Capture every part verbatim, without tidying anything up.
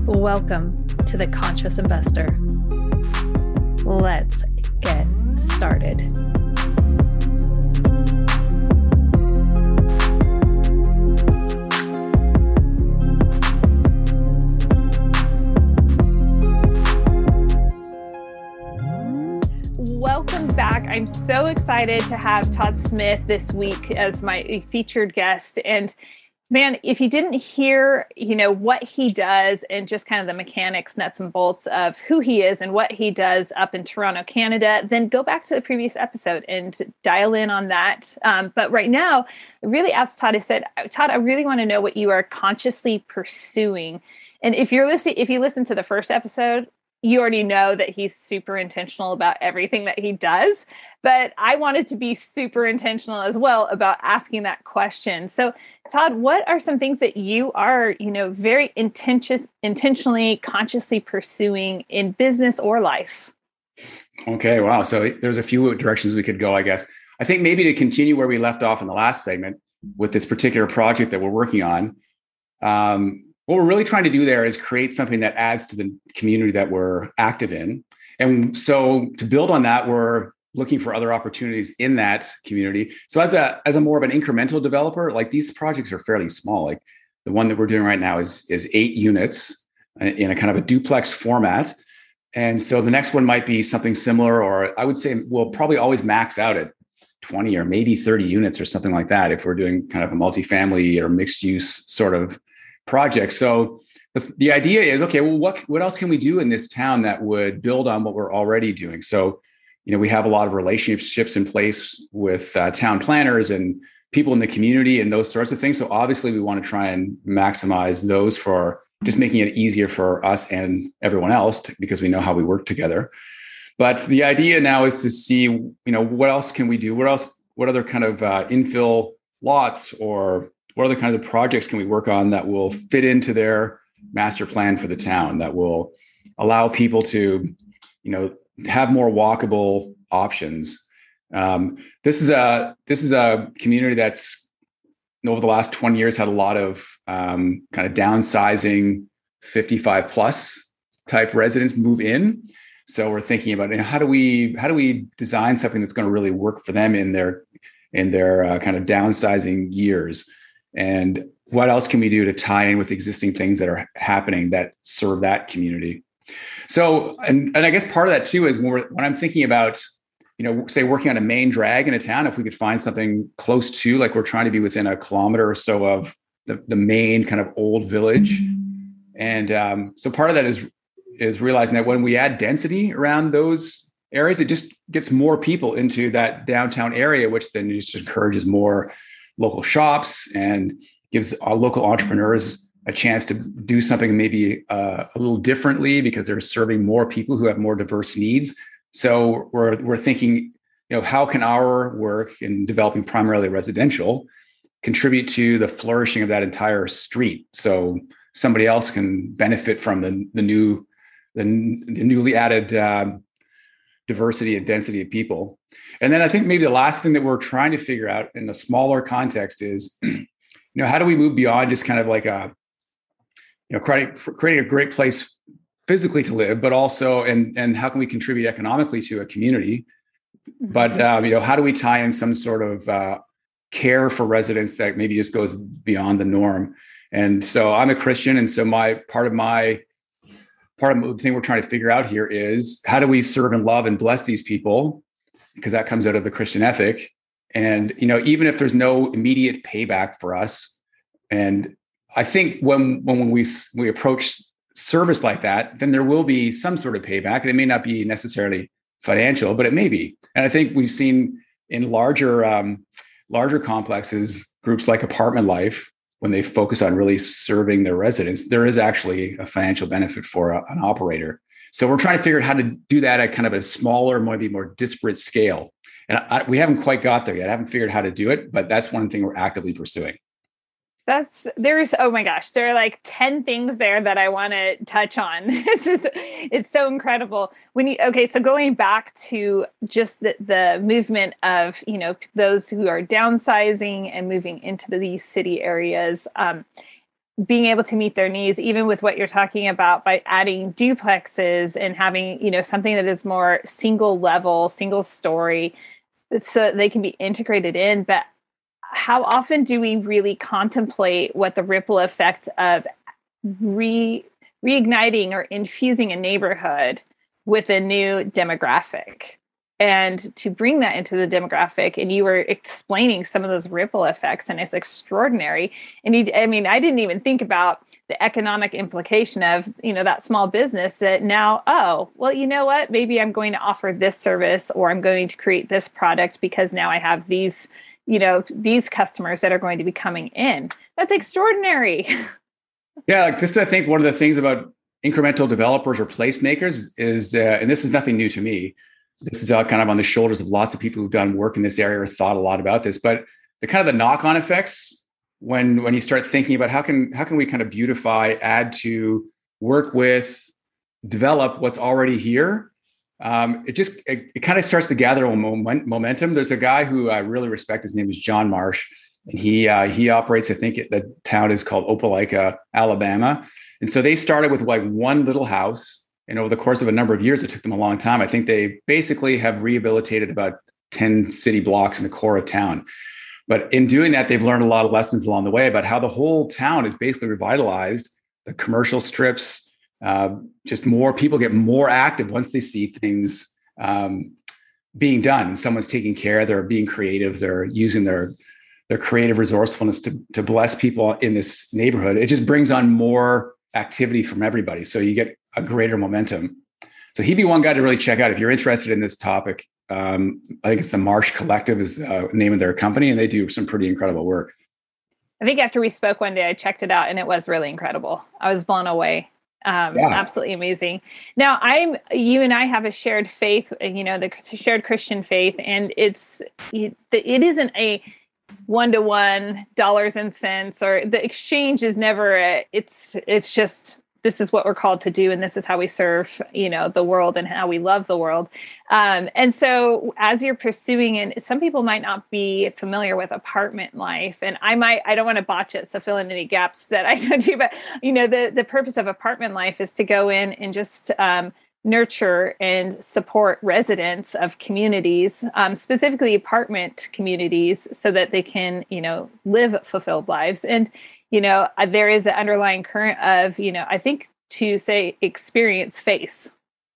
Welcome to The Conscious Investor. Let's get started. Welcome back. I'm so excited to have Todd Smith this week as my featured guest. And man, if you didn't hear, you know, what he does and just kind of the mechanics, nuts and bolts of who he is and what he does up in Toronto, Canada, then go back to the previous episode and dial in on that. Um, but right now, I really asked Todd, I said, Todd, I really want to know what you are consciously pursuing. And if you're listening, if you listen to the first episode, you already know that he's super intentional about everything that he does, but I wanted to be super intentional as well about asking that question. So Todd, what are some things that you are, you know, very intention- intentionally, consciously pursuing in business or life? Okay. Wow. So there's a few directions we could go, I guess. I think maybe to continue where we left off in the last segment with this particular project that we're working on, um, what we're really trying to do there is create something that adds to the community that we're active in. And so to build on that, we're looking for other opportunities in that community. So as a as a more of an incremental developer, like these projects are fairly small. Like the one that we're doing right now is, is eight units in a kind of a duplex format. And so the next one might be something similar, or I would say we'll probably always max out at twenty or maybe thirty units or something like that if we're doing kind of a multifamily or mixed use sort of project. So the, the idea is, okay, well, what, what else can we do in this town that would build on what we're already doing? So, you know, we have a lot of relationships in place with uh, town planners and people in the community and those sorts of things. So obviously we want to try and maximize those for just making it easier for us and everyone else to, because we know how we work together. But the idea now is to see, you know, what else can we do? What else, what other kind of uh, infill lots or what other kinds of projects can we work on that will fit into their master plan for the town, that will allow people to, you know, have more walkable options. Um, this is a this is a community that's over the last twenty years had a lot of um, kind of downsizing, fifty-five plus type residents move in. So we're thinking about, you know, how do we how do we design something that's going to really work for them in their in their uh, kind of downsizing years. And what else can we do to tie in with existing things that are happening that serve that community? So, and, and I guess part of that too is when, we're, when I'm thinking about, you know, say working on a main drag in a town, if we could find something close to, like we're trying to be within a kilometer or so of the, the main kind of old village. And um, so part of that is, is realizing that when we add density around those areas, it just gets more people into that downtown area, which then just encourages more local shops and gives our local entrepreneurs a chance to do something maybe uh, a little differently because they're serving more people who have more diverse needs. So we're we're thinking, you know, how can our work in developing primarily residential contribute to the flourishing of that entire street? So somebody else can benefit from the the new the, the newly added uh, diversity and density of people. And then I think maybe the last thing that we're trying to figure out in a smaller context is, you know, how do we move beyond just kind of like a, you know, creating, creating a great place physically to live, but also, and, and how can we contribute economically to a community? But, um, you know, how do we tie in some sort of uh, care for residents that maybe just goes beyond the norm? And so I'm a Christian. And so my part of my part of the thing we're trying to figure out here is how do we serve and love and bless these people? Because that comes out of the Christian ethic. And, you know, even if there's no immediate payback for us, and I think when, when we, we approach service like that, then there will be some sort of payback. And it may not be necessarily financial, but it may be. And I think we've seen in larger, um, larger complexes, groups like Apartment Life, when they focus on really serving their residents, there is actually a financial benefit for a, an operator. So we're trying to figure out how to do that at kind of a smaller, maybe more disparate scale. And I, we haven't quite got there yet. I haven't figured out how to do it, but that's one thing we're actively pursuing. That's there's, oh my gosh, there are like ten things there that I want to touch on. It's just, it's so incredible. When you, okay, so going back to just the, the movement of, you know, those who are downsizing and moving into these city areas, um, being able to meet their needs, even with what you're talking about by adding duplexes and having, you know, something that is more single level, single story, so they can be integrated in. But how often do we really contemplate what the ripple effect of re reigniting or infusing a neighborhood with a new demographic? And to bring that into the demographic, and you were explaining some of those ripple effects, and it's extraordinary. And you, I mean, I didn't even think about the economic implication of, you know, that small business that now, oh, well, you know what, maybe I'm going to offer this service, or I'm going to create this product because now I have these, you know, these customers that are going to be coming in. That's extraordinary. Yeah, like this is, I think, one of the things about incremental developers or placemakers is, uh, and this is nothing new to me. This is uh, kind of on the shoulders of lots of people who've done work in this area or thought a lot about this. But the kind of the knock-on effects when when you start thinking about how can how can we kind of beautify, add to, work with, develop what's already here. Um, it just it, it kind of starts to gather a moment, momentum. There's a guy who I really respect. His name is John Marsh, and he uh, he operates. I think it, the town is called Opelika, Alabama, and so they started with like one little house. And over the course of a number of years, it took them a long time. I think they basically have rehabilitated about ten city blocks in the core of town. But in doing that, they've learned a lot of lessons along the way about how the whole town is basically revitalized. The commercial strips, uh, just more people get more active once they see things um, being done. And someone's taking care, they're being creative, they're using their, their creative resourcefulness to, to bless people in this neighborhood. It just brings on more activity from everybody. So you get a greater momentum. So he'd be one guy to really check out if you're interested in this topic. Um, I think it's the Marsh Collective is the name of their company, and they do some pretty incredible work. I think after we spoke one day, I checked it out, and it was really incredible. I was blown away. Um, yeah. Absolutely amazing. Now, I'm you and I have a shared faith, you know, the shared Christian faith, and it's it, it isn't a one-to-one dollars and cents, or the exchange is never a, it's it's just this is what we're called to do, and this is how we serve, you know, the world and how we love the world. Um, and so as you're pursuing, and some people might not be familiar with apartment life, and I might, I don't want to botch it, so fill in any gaps that I don't do, but, you know, the, the purpose of apartment life is to go in and just um, nurture and support residents of communities, um, specifically apartment communities, so that they can, you know, live fulfilled lives. And you know, there is an underlying current of, you know, I think to say experience faith.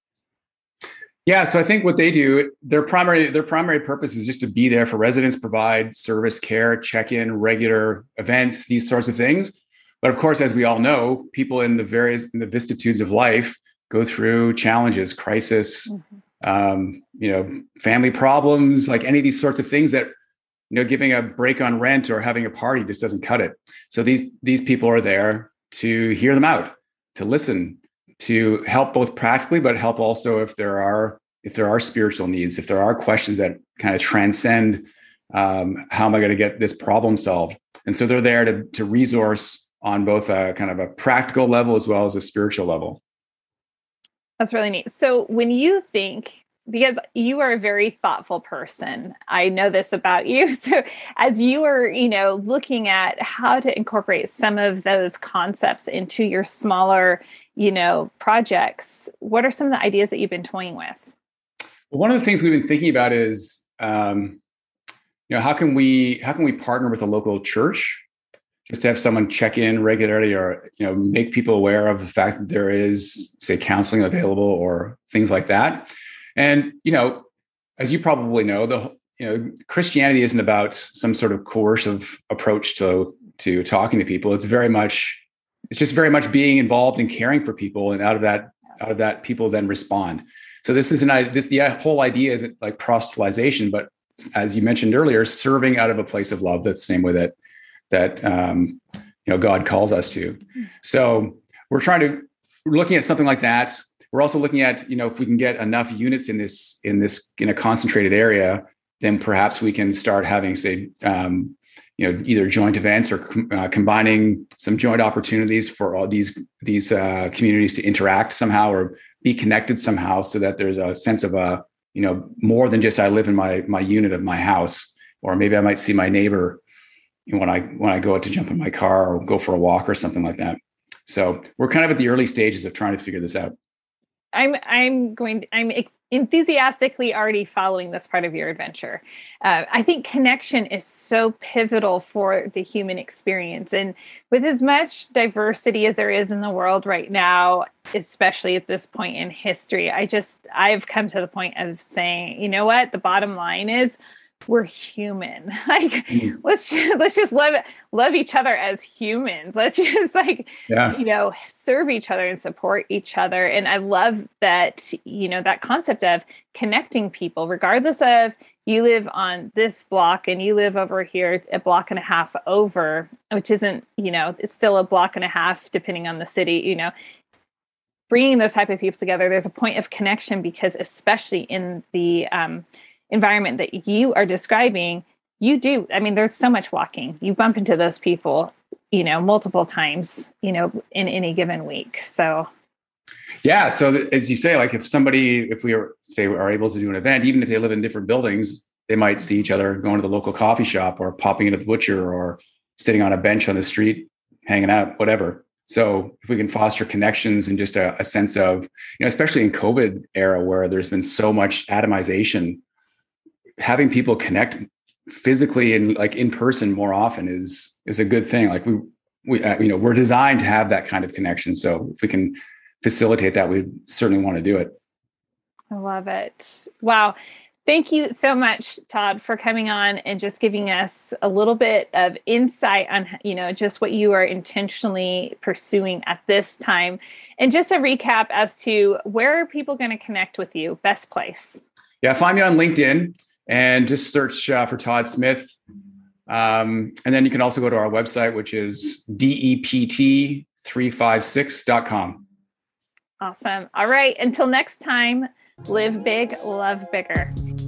Yeah. So I think what they do, their primary, their primary purpose is just to be there for residents, provide service, care, check-in, regular events, these sorts of things. But of course, as we all know, people in the various, in the vicissitudes of life go through challenges, crisis, mm-hmm. um, you know, family problems, like any of these sorts of things that, you know, giving a break on rent or having a party just doesn't cut it. So these these people are there to hear them out, to listen, to help both practically, but help also if there are if there are spiritual needs, if there are questions that kind of transcend um, how am I going to get this problem solved. And so they're there to to resource on both a kind of a practical level as well as a spiritual level. That's really neat. So when you think, because you are a very thoughtful person, I know this about you. So as you are, you know, looking at how to incorporate some of those concepts into your smaller, you know, projects, what are some of the ideas that you've been toying with? Well, one of the things we've been thinking about is, um, you know, how can we how can we partner with a local church just to have someone check in regularly, or, you know, make people aware of the fact that there is, say, counseling available or things like that. And, you know, as you probably know, the you know Christianity isn't about some sort of coercive approach to to talking to people. It's very much, it's just very much being involved and caring for people, and out of that, out of that, people then respond. So this is an this the whole idea isn't like proselytization, but as you mentioned earlier, serving out of a place of love. That's the same way that that um, you know God calls us to. So we're trying to we're looking at something like that. We're also looking at, you know, if we can get enough units in this in this in a concentrated area, then perhaps we can start having, say, um, you know, either joint events or uh, combining some joint opportunities for all these these uh, communities to interact somehow or be connected somehow, so that there's a sense of a, you know, more than just I live in my my unit of my house, or maybe I might see my neighbor when I when I go out to jump in my car or go for a walk or something like that. So we're kind of at the early stages of trying to figure this out. I'm I'm going to, I'm enthusiastically already following this part of your adventure. Uh, I think connection is so pivotal for the human experience, and with as much diversity as there is in the world right now, especially at this point in history, I just I've come to the point of saying, you know what, the bottom line is, we're human. Like, mm. let's just, let's just love love each other as humans. Let's just like, yeah. you know, serve each other and support each other. And I love that, you know, that concept of connecting people, regardless of you live on this block and you live over here a block and a half over, which isn't, you know, it's still a block and a half depending on the city, you know. Bringing those type of people together, there's a point of connection because especially in the um, environment that you are describing, you do. I mean, there's so much walking. You bump into those people, you know, multiple times, you know, in any given week. So, yeah. So as you say, like if somebody, if we are say are able to do an event, even if they live in different buildings, they might see each other going to the local coffee shop or popping into the butcher or sitting on a bench on the street, hanging out, whatever. So if we can foster connections and just a, a sense of, you know, especially in COVID era where there's been so much atomization, having people connect physically and like in person more often is is a good thing. Like we we uh, you know we're designed to have that kind of connection. So if we can facilitate that, we certainly want to do it. I love it. Wow. Thank you so much, Todd, for coming on and just giving us a little bit of insight on, you know, just what you are intentionally pursuing at this time. And just a recap as to where are people going to connect with you? Best place. Yeah, find me on LinkedIn. And just search uh, for Todd Smith. Um, and then you can also go to our website, which is D E P T three five six dot com. Awesome. All right. Until next time, live big, love bigger.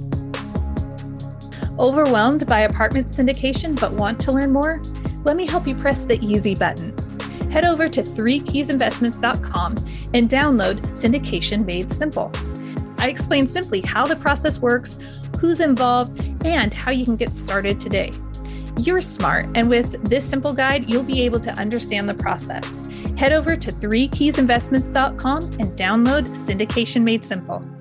Overwhelmed by apartment syndication, but want to learn more? Let me help you press the easy button. Head over to three keys investments dot com and download Syndication Made Simple. I explain simply how the process works, who's involved, and how you can get started today. You're smart, and with this simple guide, you'll be able to understand the process. Head over to three keys investments dot com and download Syndication Made Simple.